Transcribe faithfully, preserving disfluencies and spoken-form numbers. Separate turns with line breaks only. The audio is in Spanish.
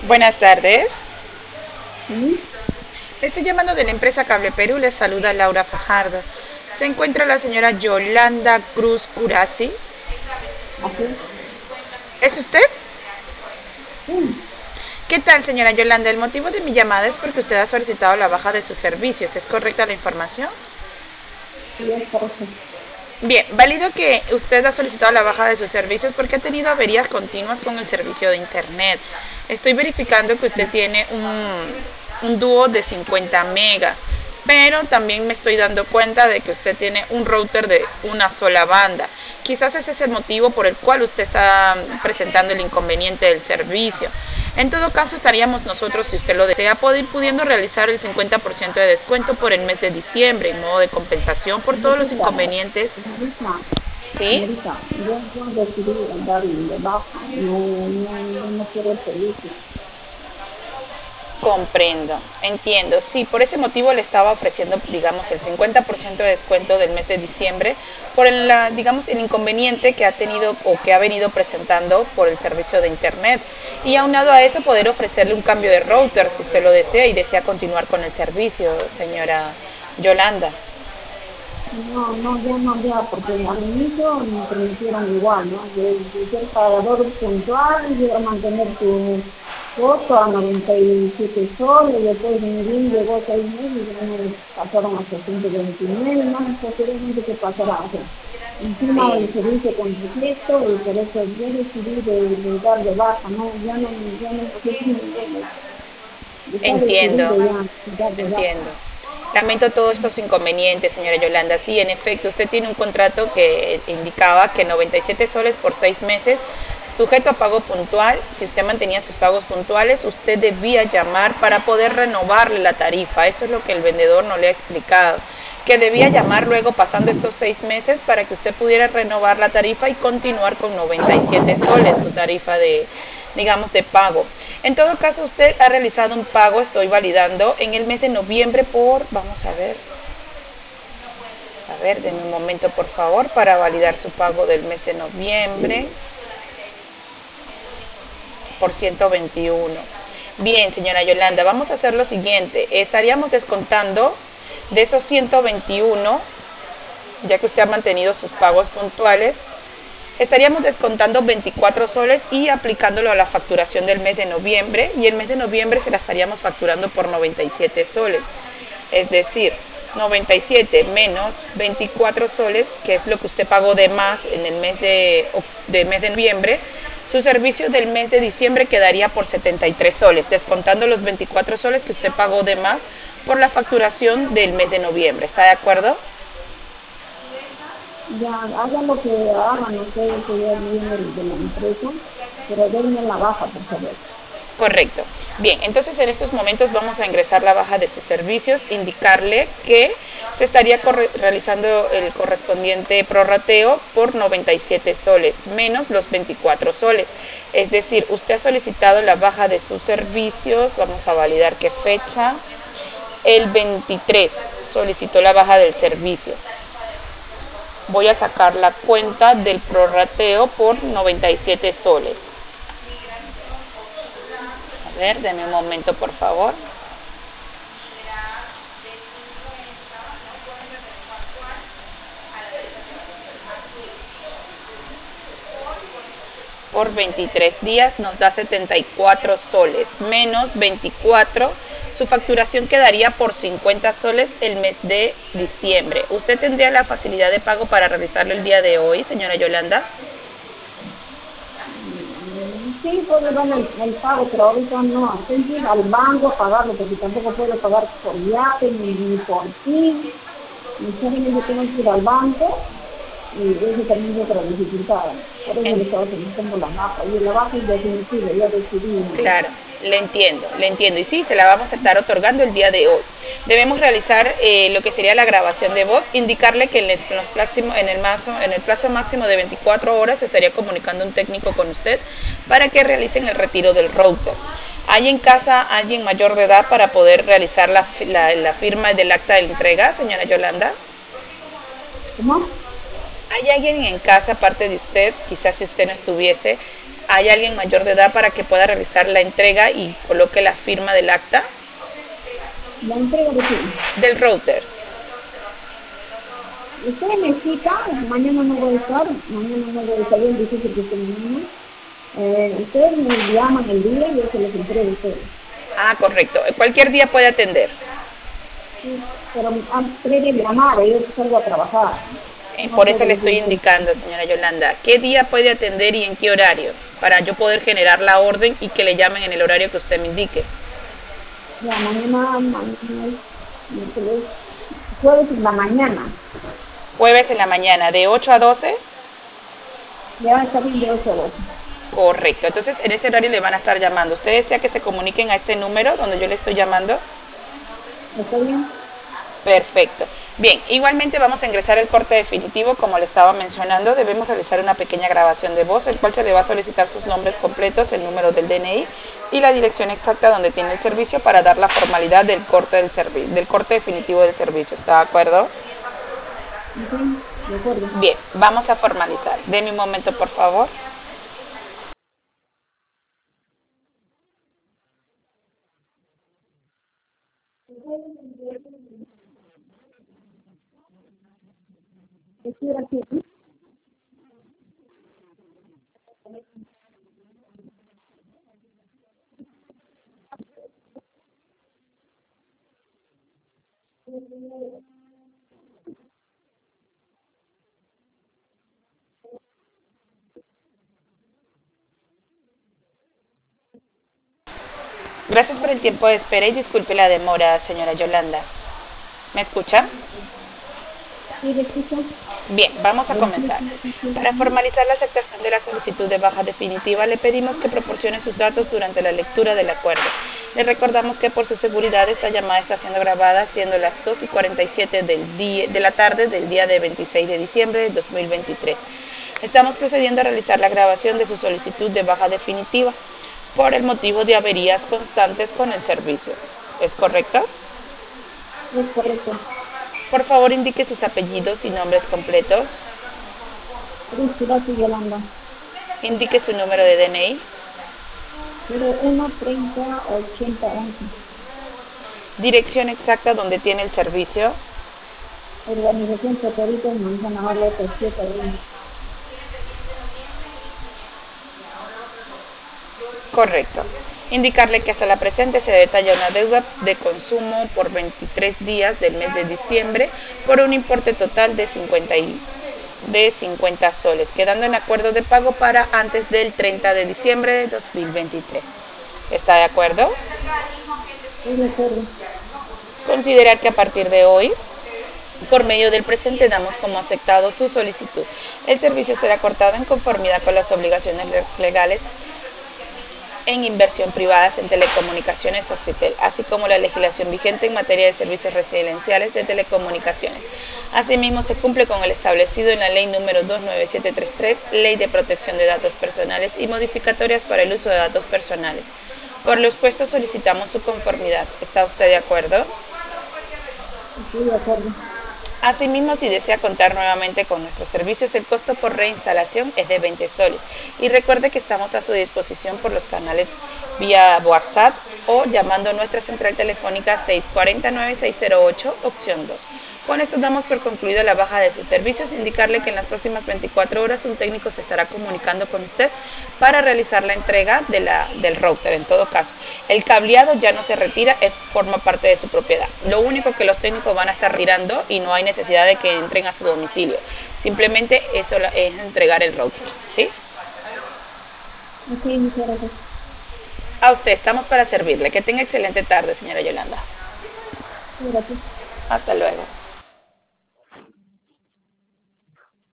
Buenas tardes.
Sí,
Estoy llamando de la empresa Cable Perú. Les saluda Laura Fajardo. Se encuentra la señora Yolanda Cruz Curasi.
así es.
¿Es usted?
Sí,
¿Qué tal, señora Yolanda? El motivo de mi llamada es porque usted ha solicitado la baja de sus servicios. ¿Es correcta la información?
sí, es correcto.
Bien, válido que usted ha solicitado la baja de sus servicios porque ha tenido averías continuas con el servicio de Internet. Estoy verificando que usted tiene un, un dúo de cincuenta megas, pero también me estoy dando cuenta de que usted tiene un router de una sola banda. Quizás ese es el motivo por el cual usted está presentando el inconveniente del servicio. En todo caso, estaríamos nosotros, si usted lo desea, poder pudiendo realizar el cincuenta por ciento de descuento por el mes de diciembre en modo de compensación por todos los
Señorita,
inconvenientes.
señorita,
¿Sí?
señorita, yo, yo decidí dar de baja, no, no, no, no quiero el servicio.
Comprendo, entiendo. Sí, por ese motivo le estaba ofreciendo, digamos, el cincuenta por ciento de descuento del mes de diciembre por el, la, digamos, el inconveniente que ha tenido o que ha venido presentando por el servicio de Internet. Y aunado a eso, poder ofrecerle un cambio de router si usted lo desea y desea continuar con el servicio, señora Yolanda.
No, no, ya no, ya, porque al inicio me prometieron igual, ¿no? De, de ser pagador puntual, y a mantener tu costo a noventa y siete soles, después de un llegó seis meses y ya me pasaron a ciento veintinueve, no, posteriormente qué pasará. O sea, encima
Sí,
del servicio completo, y por eso yo decidí de, de dar de baja, no, ya no, ya no sé si me entiendes. Está
entiendo,
decidido ya dar de baja.
entiendo. Lamento todos estos inconvenientes, señora Yolanda. Sí, en efecto, usted tiene un contrato que indicaba que noventa y siete soles por seis meses, sujeto a pago puntual. Si usted mantenía sus pagos puntuales, usted debía llamar para poder renovarle la tarifa. Eso es lo que el vendedor no le ha explicado. Que debía llamar luego pasando estos seis meses para que usted pudiera renovar la tarifa y continuar con noventa y siete soles su tarifa de, digamos, de pago. En todo caso, usted ha realizado un pago, estoy validando, en el mes de noviembre por, vamos a ver, a ver, denme un momento por favor para validar su pago del mes de noviembre por ciento veintiuno. Bien, señora Yolanda, vamos a hacer lo siguiente. Estaríamos descontando de esos ciento veintiuno, ya que usted ha mantenido sus pagos puntuales, estaríamos descontando veinticuatro soles y aplicándolo a la facturación del mes de noviembre, y el mes de noviembre se la estaríamos facturando por noventa y siete soles. Es decir, noventa y siete menos veinticuatro soles, que es lo que usted pagó de más en el mes de, de mes de noviembre, su servicio del mes de diciembre quedaría por setenta y tres soles, descontando los veinticuatro soles que usted pagó de más por la facturación del mes de noviembre. ¿Está de acuerdo?
Ya, hagan lo que hagan ustedes, que ya viene de la empresa, pero denme la baja, por favor.
Correcto. Bien, entonces en estos momentos vamos a ingresar la baja de sus servicios, indicarle que se estaría realizando el correspondiente prorrateo por noventa y siete soles, menos los veinticuatro soles. Es decir, usted ha solicitado la baja de sus servicios, vamos a validar qué fecha. El veintitrés solicitó la baja del servicio. Voy a sacar la cuenta del prorrateo por noventa y siete soles. A ver, denme un momento, por favor. Por veintitrés días nos da setenta y cuatro soles, menos veinticuatro. Su facturación quedaría por cincuenta soles el mes de diciembre. ¿Usted tendría la facilidad de pago para realizarlo el día de hoy, señora Yolanda?
Mm, Sí, puedo dar el, el pago, pero ahorita no. Tengo que ir al banco a pagarlo, porque tampoco puedo pagar por viaje, ni, ni por ti. Necesariamente tengo que ir al banco, y eso también es otra dificultad. Por eso
En-
le estaba solicitando la baja. Y la baja es definitiva, ya decidí.
Claro, le entiendo, le entiendo. Y sí, se la vamos a estar otorgando el día de hoy. Debemos realizar eh, lo que sería la grabación de voz, indicarle que en, el, en los próximos, en, el mazo, en el plazo máximo de veinticuatro horas se estaría comunicando un técnico con usted para que realicen el retiro del router. ¿Hay en casa alguien mayor de edad para poder realizar la, la, la firma del acta de entrega, señora Yolanda?
¿Cómo?
¿Hay alguien en casa aparte de usted? Quizás si usted no estuviese, ¿hay alguien mayor de edad para que pueda realizar la entrega y coloque la firma del acta?
La entrega de qué.
Del router.
Usted me cita, mañana no voy a estar, mañana no voy a estar, bien difícil que esté mañana. Eh, ustedes me llaman el día y yo se los entrego a ustedes.
Ah, correcto. Cualquier día puede atender.
Sí, pero ah, previa llamada, yo salgo a trabajar.
Eh,
No
por eso
puedo
le estoy
decir que
indicando, señora Yolanda, qué día puede atender y en qué horario, para yo poder generar la orden y que le llamen en el horario que usted me indique.
ya mañana, mañana es miércoles, jueves en la mañana.
Jueves en la mañana, de ocho a doce.
Ya está bien de ocho a doce.
Correcto, entonces en ese horario le van a estar llamando. ¿Usted desea que se comuniquen a este número donde yo le estoy llamando?
¿Está bien?
Perfecto. Bien, igualmente vamos a ingresar el corte definitivo, como le estaba mencionando, debemos realizar una pequeña grabación de voz, el cual se le va a solicitar sus nombres completos, el número del D N I y la dirección exacta donde tiene el servicio para dar la formalidad del corte, del servi- del corte definitivo del servicio. ¿Está de acuerdo?
Ok, de acuerdo.
Bien, vamos a formalizar. Deme un momento, por favor.
Estoy aquí.
Gracias por el tiempo de espera y disculpe la demora, señora Yolanda. ¿Me escucha?
Sí, le escucho.
Bien, vamos a comenzar. Para formalizar la aceptación de la solicitud de baja definitiva, le pedimos que proporcione sus datos durante la lectura del acuerdo. Le recordamos que por su seguridad esta llamada está siendo grabada, siendo las dos y cuarenta y siete del día, de la tarde del día de veintiséis de diciembre de dos mil veintitrés. Estamos procediendo a realizar la grabación de su solicitud de baja definitiva por el motivo de averías constantes con el servicio. ¿Es correcto?
Es correcto.
Por favor, indique sus apellidos y nombres completos.
Priscila Yolanda.
Indique su número de D N I.
cero uno treinta ochenta once.
Dirección exacta donde tiene el servicio.
Organización Cotorito en Manzana Barleta siete uno.
Correcto. Indicarle que hasta la presente se detalla una deuda de consumo por veintitrés días del mes de diciembre por un importe total de cincuenta, y, de cincuenta soles, quedando en acuerdo de pago para antes del treinta de diciembre de dos mil veintitrés. ¿Está de acuerdo?
Sí, de acuerdo.
Considerar que a partir de hoy, por medio del presente, damos como aceptado su solicitud. El servicio será cortado en conformidad con las obligaciones legales en inversión privadas en telecomunicaciones Oxitel, así como la legislación vigente en materia de servicios residenciales de telecomunicaciones. Asimismo, se cumple con el establecido en la Ley número dos nueve siete tres tres, Ley de Protección de Datos Personales y modificatorias para el uso de datos personales. Por lo expuesto, solicitamos su conformidad. ¿Está usted de acuerdo?
Sí, de acuerdo.
Asimismo, si desea contar nuevamente con nuestros servicios, el costo por reinstalación es de veinte soles. Y recuerde que estamos a su disposición por los canales vía WhatsApp o llamando a nuestra central telefónica seis cuatro nueve seis cero ocho, opción dos. Con esto damos por concluida la baja de sus servicios, indicarle que en las próximas veinticuatro horas un técnico se estará comunicando con usted para realizar la entrega de la, del router. En todo caso, el cableado ya no se retira, es, forma parte de su propiedad. Lo único que los técnicos van a estar retirando y no hay necesidad de que entren a su domicilio. Simplemente eso es entregar el router, ¿sí?
Ok, muchas gracias.
A usted, estamos para servirle. Que tenga excelente tarde, señora Yolanda.
Gracias.
Hasta luego.